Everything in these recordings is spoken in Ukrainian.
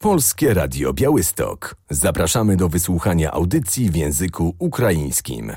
Polskie Radio Białystok. Zapraszamy do wysłuchania audycji w języku ukraińskim.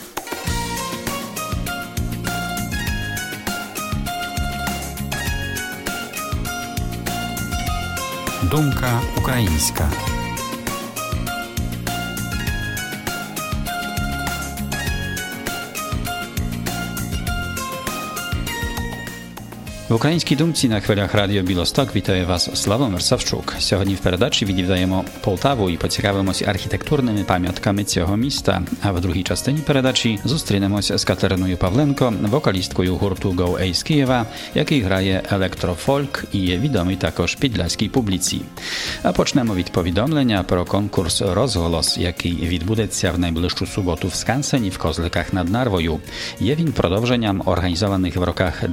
Думка українська. В українській думці на хвилях Радіо Білосток вітає вас Славомир Савчук. Сьогодні в передачі відвідаємо Полтаву і поцікавимося архітектурними пам'ятками цього міста. А в другій частині передачі зустрінемося з Катериною Павленко, вокалісткою гурту Go A з Києва, який грає електрофольк і є відомий також підляській публіці. А почнемо від повідомлення про конкурс «Розголос», який відбудеться в найближчу суботу в Скансені в Козликах над Нарвою. Є він продовженням організованих в роках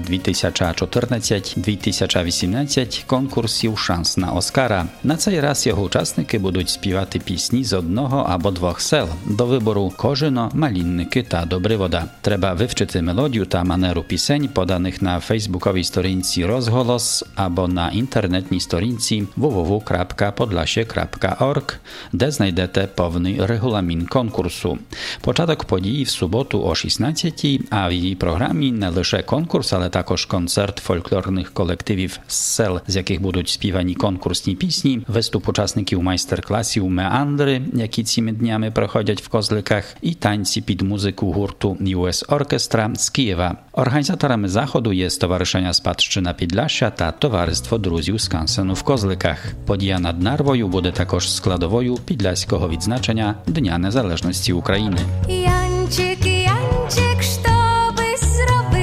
2014-2018 конкурсів «Шанс на Оскара». На цей раз його учасники будуть співати пісні з одного або двох сел. До вибору Кожино, Малінники та Добривода. Треба вивчити мелодію та манеру пісень, поданих на фейсбуковій сторінці «Розголос» або на інтернетній сторінці www.podlasie.org, де знайдете повний регуламін конкурсу. Початок події в суботу о 16-й, а в її програмі не лише конкурс, але також концерт фольклорних колективів з сел, з яких будуть співані конкурсні пісні, виступ учасників майстер-класів «Меандри», які цими днями проходять в Козликах, і танці під музику гурту US Orchestra з Києва. Організаторами заходу є Стоwarzyszenia Спадщина Підляшся та Товариство друзів Скансену в Козликах. Подія над Нарвою буде також складовою підляського відзначення Дня Незалежності України. Янчик, Янчик, що би зробив?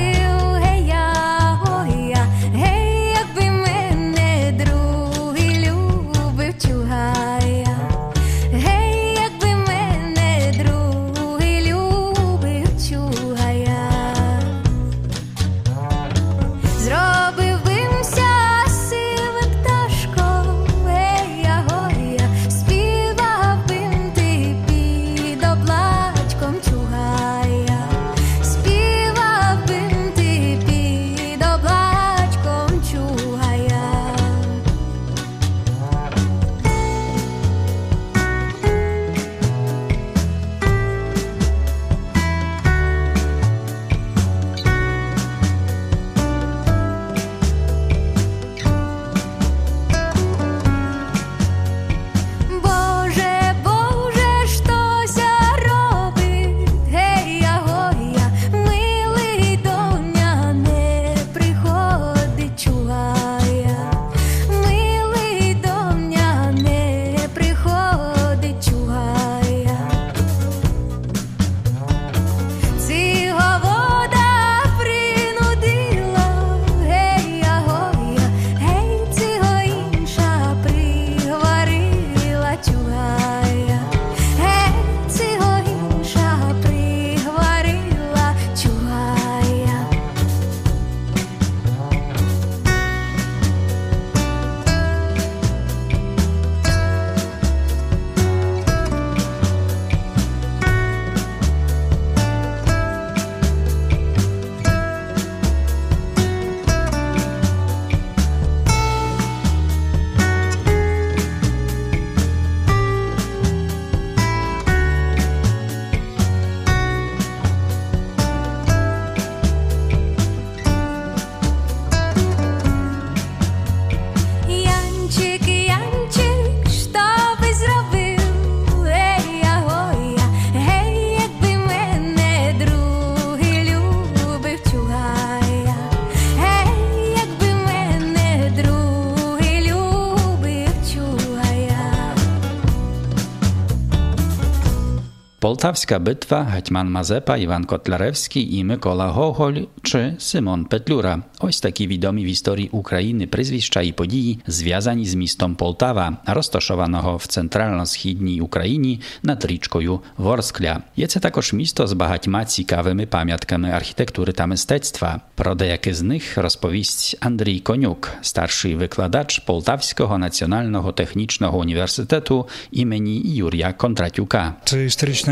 Полтавська битва, Гетьман Мазепа, Іван Котляревський і Микола Гоголь чи Симон Петлюра. Ось такі відомі в історії України прізвища і події, зв'язані з містом Полтава, розташованого в центрально-східній Україні над річкою Ворскля. Є це також місто з багатьма цікавими пам'ятками архітектури та мистецтва. Про деякі з них розповість Андрій Конюк, старший викладач Полтавського національного технічного університету імені Юрія Кондратюка. Це історичне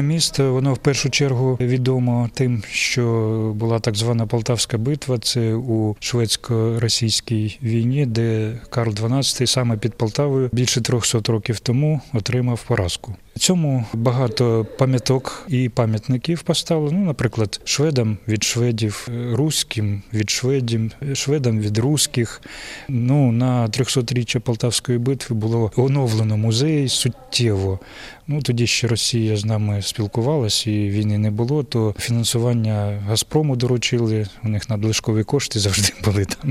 місто, воно в першу чергу відомо тим, що була так звана Полтавська битва, це у шведсько-російській війні, де Карл XII саме під Полтавою більше 300 років тому отримав поразку. Цьому багато пам'яток і пам'ятників поставили, наприклад, шведам від шведів, руським від шведів, шведам від руських. На 300-річчя Полтавської битви було оновлено музей суттєво. Тоді ще Росія з нами спілкувалась і війни не було, то фінансування «Газпрому» доручили, у них надлишкові кошти завжди були там.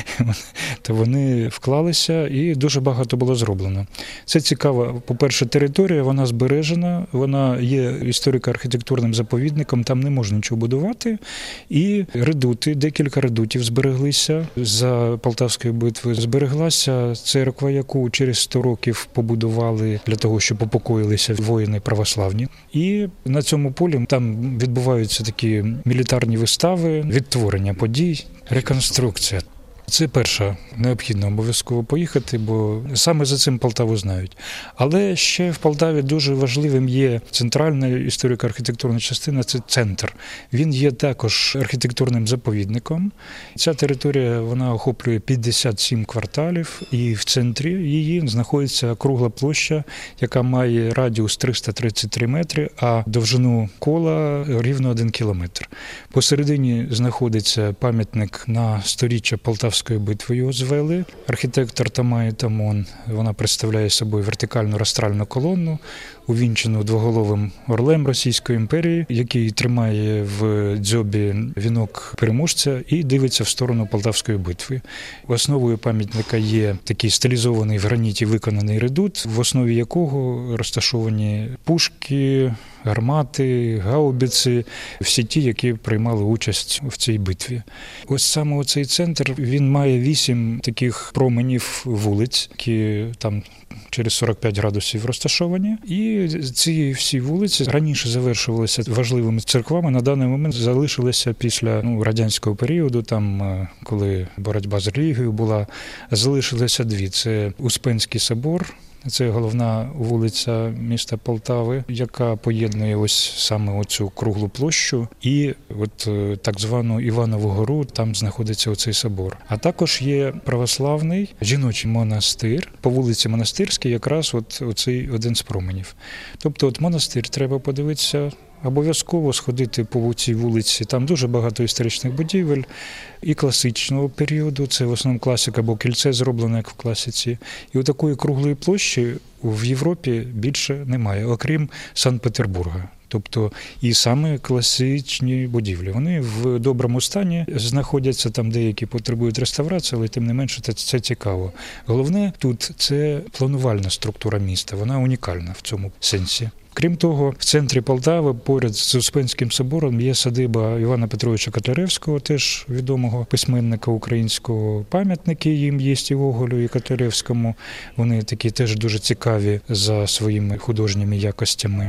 То вони вклалися і дуже багато було зроблено. Це цікаво, по-перше, територія, вона збережена, вона є історико-архітектурним заповідником, там не можна нічого будувати. І редути, декілька редутів збереглися за Полтавської битви. Збереглася церква, яку через 100 років побудували для того, щоб упокоїлися воїни православні. І на цьому полі там відбуваються такі мілітарні вистави, відтворення подій, реконструкція. Це перша, необхідно обов'язково поїхати, бо саме за цим Полтаву знають. Але ще в Полтаві дуже важливим є центральна історико-архітектурна частина – це центр. Він є також архітектурним заповідником. Ця територія, вона охоплює 57 кварталів, і в центрі її знаходиться кругла площа, яка має радіус 333 метри, а довжину кола рівно 1 кілометр. Посередині знаходиться пам'ятник на 100-річчя Полтавської битви, його звели. Архітектор Тамає Тамон, вона представляє собою вертикальну розстральну колону, увінчену двоголовим орлем Російської імперії, який тримає в дзьобі вінок переможця і дивиться в сторону Полтавської битви. Основою пам'ятника є такий стилізований в граніті виконаний редут, в основі якого розташовані пушки, гармати, гаубиці, всі ті, які приймали участь в цій битві. Ось саме цей центр, він має 8 таких променів вулиць, які там через 45 градусів розташовані. І ці всі вулиці раніше завершувалися важливими церквами, на даний момент залишилися після радянського періоду, там, коли боротьба з релігією була, залишилися 2. Це Успенський собор, це головна вулиця міста Полтави, яка поєднує ось саме оцю круглу площу і от так звану Іванову гору, там знаходиться оцей собор. А також є православний жіночий монастир, по вулиці Монастирській якраз оцей один з променів. Тобто монастир треба подивитися, обов'язково сходити по цій вулиці. Там дуже багато історичних будівель і класичного періоду. Це в основному класика, бо кільце зроблено, як в класиці. І такої круглої площі в Європі більше немає, окрім Санкт-Петербурга. Тобто і саме класичні будівлі. Вони в доброму стані знаходяться, там деякі потребують реставрації, але тим не менше це цікаво. Головне тут це планувальна структура міста, вона унікальна в цьому сенсі. Крім того, в центрі Полтави, поряд з Успенським собором, є садиба Івана Петровича Котляревського, теж відомого письменника українського. Пам'ятники їм є і Гоголю, і Котляревському. Вони такі теж дуже цікаві за своїми художніми якостями.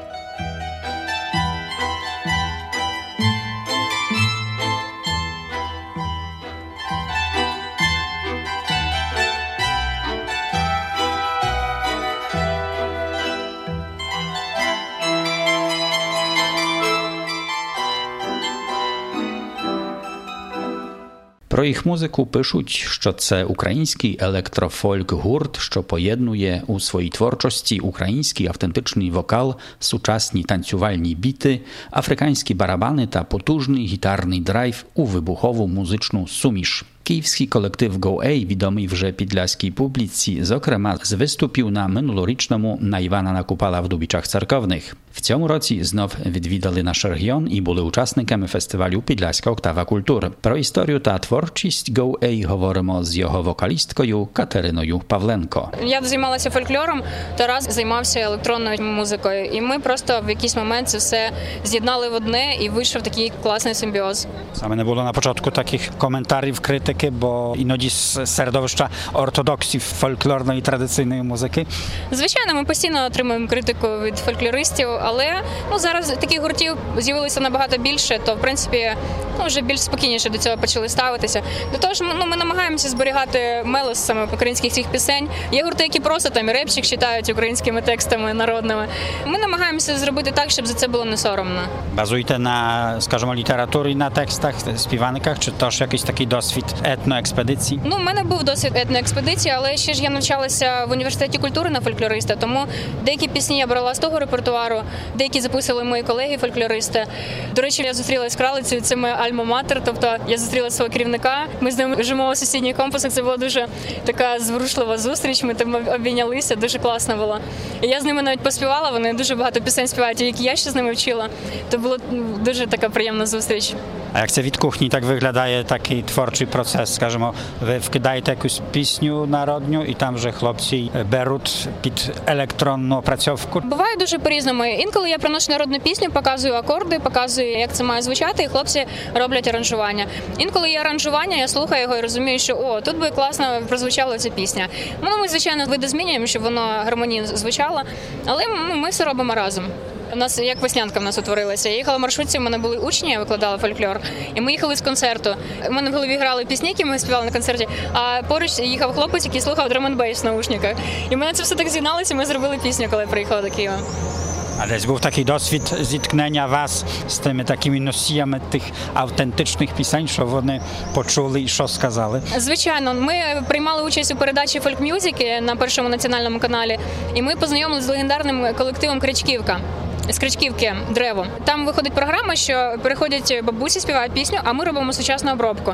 Про їх музику пишуть, що це український електрофольк-гурт, що поєднує у своїй творчості український автентичний вокал, сучасні танцювальні біти, африканські барабани та потужний гітарний драйв у вибухову музичну суміш. Київський колектив Go-A, відомий вже підляській публіці, зокрема, з виступів на минулорічному на Івана Накупала в Дубічах Церковних. В цьому році знов відвідали наш регіон і були учасниками фестивалю «Підляська октава культур». Про історію та творчість Go-A говоримо з його вокалісткою Катериною Павленко. Я займалася фольклором, Тарас займався електронною музикою. І ми просто в якийсь момент це все з'єднали в одне і вийшов такий класний симбіоз. Саме не було на початку таких коментарів, критики музики, бо іноді з середовища ортодоксів фольклорної традиційної музики? Звичайно, ми постійно отримуємо критику від фольклористів, але зараз таких гуртів з'явилося набагато більше, то в принципі вже більш спокійніше до цього почали ставитися. До того ж, ми намагаємося зберігати мелос саме українських цих пісень. Є гурти, які просто там і репчик читають українськими текстами народними. Ми намагаємося зробити так, щоб за це було не соромно. Базуєте на, скажімо, літературі, на текстах, співаниках, чи теж якийсь такий досвід етноекспедиції? У мене був досвід етноекспедиції, але ще ж я навчалася в університеті культури на фольклориста, тому деякі пісні я брала з того репертуару, деякі записували мої колеги-фольклористи. До речі, я зустрілася з Кралицею, це моя альма-матер, тобто я зустріла свого керівника, ми з ним живемо в сусідніх компасах, це була дуже така зворушлива зустріч, ми там обійнялися, дуже класно було. І я з ними навіть поспівала, вони дуже багато пісень співають, які я ще з ними вчила, то була дуже така приємна зустріч. А як це від кухні так виглядає такий творчий процес? Скажімо, ви вкидаєте якусь пісню народню і там вже хлопці беруть під електронну опрацьовку? Буває дуже по-різному. Інколи я приношу народну пісню, показую акорди, показую, як це має звучати, і хлопці роблять аранжування. Інколи є аранжування, я слухаю його і розумію, що тут би класно прозвучала ця пісня. Ми, звичайно, видозмінюємо, щоб воно гармонійно звучало, але ми все робимо разом. У нас як веснянка в нас утворилася. Я їхала в маршрутці, у мене були учні, я викладала фольклор, і ми їхали з концерту. У мене в голові грали пісні, які ми співали на концерті, а поруч їхав хлопець, який слухав драм-н-бейс в наушниках. І в мене це все так з'єдналося, і ми зробили пісню, коли я приїхала до Києва. А десь був такий досвід зіткнення вас з тими такими носіями тих автентичних пісень, що вони почули і що сказали? Звичайно, ми приймали участь у передачі «Фольк-мюзики» на Першому національному каналі, і ми познайомилися з легендарним колективом «Крячківка». З Крячківки «Древо». Там виходить програма, що приходять бабусі, співають пісню, а ми робимо сучасну обробку.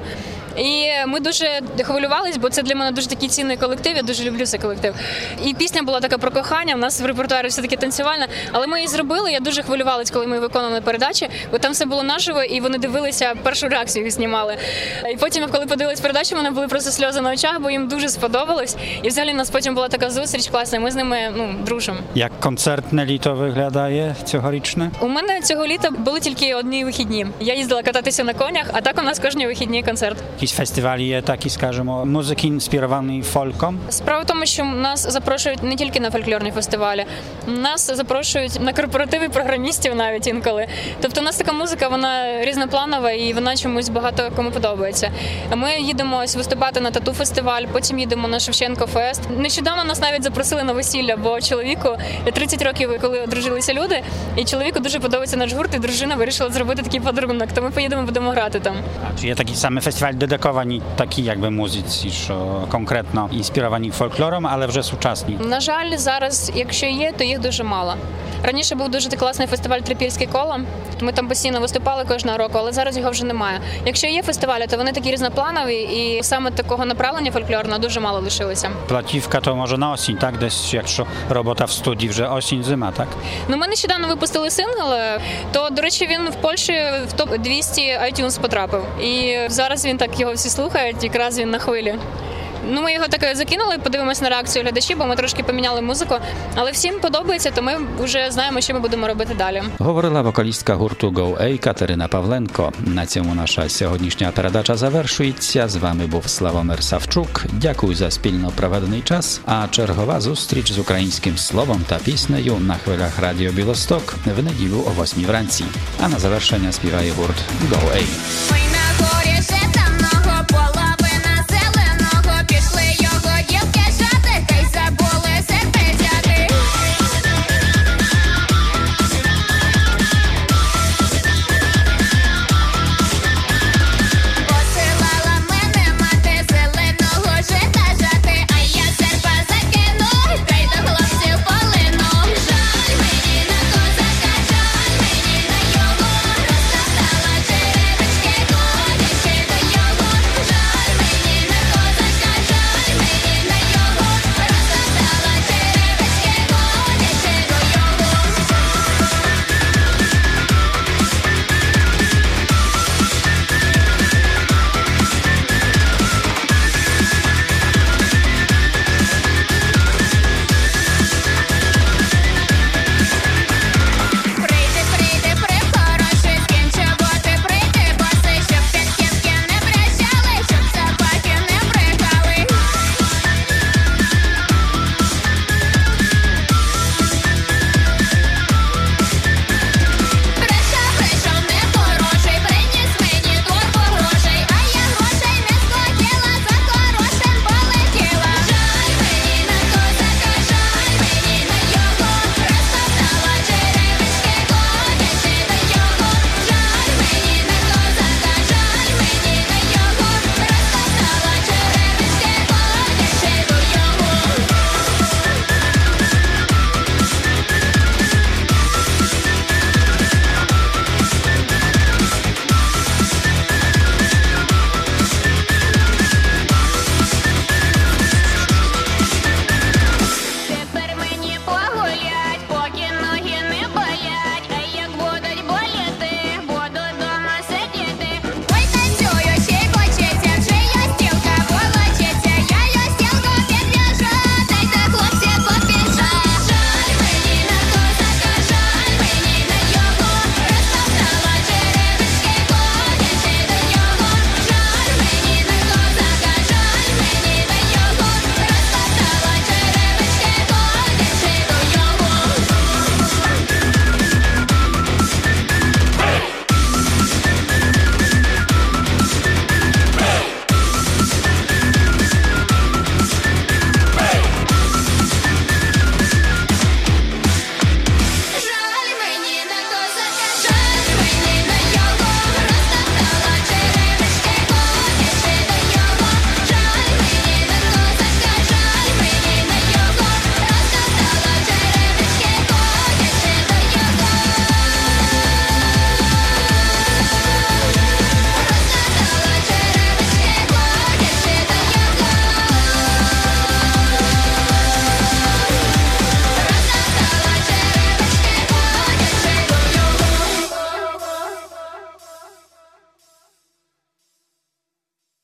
І ми дуже хвилювались, бо це для мене дуже такий цінний колектив, я дуже люблю цей колектив. І пісня була така про кохання, в нас в репертуарі все-таки танцювальна, але ми її зробили, я дуже хвилювалась, коли ми виконували передачі, бо там все було наживо, і вони дивилися, першу реакцію знімали. І потім, коли подивились передачу, в мене були просто сльози на очах, бо їм дуже сподобалось. І взагалі у нас потім була така зустріч класна, ми з ними дружимо. Як концертне літо виглядає цьогорічне? У мене цього літа були тільки одні вихідні. Я їздила кататися на конях, а так у нас кожні вихідні концерт. Якісь фестивалі є такі, скажімо, музики інспіровані фолком? Справа в тому, що нас запрошують не тільки на фольклорні фестивалі, нас запрошують на корпоративи програмістів навіть інколи. Тобто у нас така музика, вона різнопланова і вона чомусь багато кому подобається. Ми їдемо виступати на тату-фестиваль, потім їдемо на Шевченко-фест. Нещодавно нас навіть запросили на весілля, бо чоловіку 30 років, коли одружилися люди, і чоловіку дуже подобається наш гурт, і дружина вирішила зробити такий подарунок, то ми поїдемо, будемо грати там. А чи є такий самий фестиваль дедикований такій якби музиці, що конкретно інспіровані фольклором, але вже сучасні? На жаль, зараз, якщо є, то їх дуже мало. Раніше був дуже класний фестиваль «Трипільське коло». Ми там постійно виступали кожного року, але зараз його вже немає. Якщо є фестивалі, то вони такі різнопланові, і саме такого направлення фольклорного дуже мало лишилося. Платівка то може на осінь, так? Десь, якщо робота в студії вже осінь-зима, так? Ми нещодавно випустили сингл, то, до речі, він в Польщі в топ-200 iTunes потрапив. І зараз він так, його всі слухають, якраз він на хвилі. Ми його так закинули, подивимося на реакцію глядачів, бо ми трошки поміняли музику, але всім подобається, то ми вже знаємо, що ми будемо робити далі. Говорила вокалістка гурту Go-A Катерина Павленко. На цьому наша сьогоднішня передача завершується. З вами був Славомир Савчук. Дякую за спільно проведений час, а чергова зустріч з українським словом та піснею на хвилях Радіо Білосток в неділю о 8 вранці. А на завершення співає гурт Go-A.